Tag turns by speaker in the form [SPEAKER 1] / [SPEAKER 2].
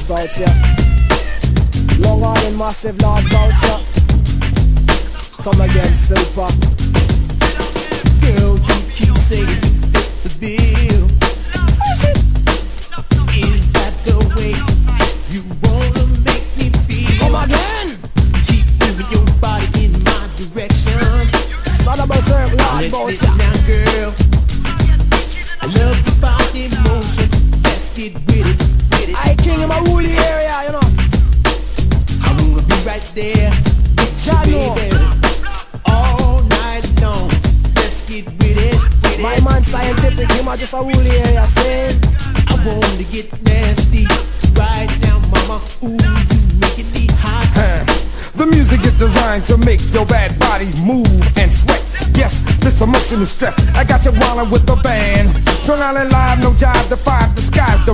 [SPEAKER 1] bout ya. Long Island massive large bout ya. Come again, super.
[SPEAKER 2] Girl, you keep saying you fit the bill. Is that the way you wanna make me feel?
[SPEAKER 1] Come again.
[SPEAKER 2] Keep moving your body in my direction.
[SPEAKER 1] Son of a berserk large bout
[SPEAKER 2] Listen
[SPEAKER 1] ya.
[SPEAKER 2] now, girl, I love your body motion. Let's get with it, with it.
[SPEAKER 1] I king in my woolly area, you know.
[SPEAKER 2] I wanna be right there with you,
[SPEAKER 1] Jano.
[SPEAKER 2] baby, all night long. Let's get with it, with
[SPEAKER 1] My
[SPEAKER 2] it.
[SPEAKER 1] man scientific, him a just a woolly area, saying.
[SPEAKER 2] I want to get nasty right now, mama. Ooh, you making me hot.
[SPEAKER 3] The music is designed to make your bad body move and sweat. Yes, this emotional stress. I got you wildin' with the band. Strung out and live, no jive, defy the skies.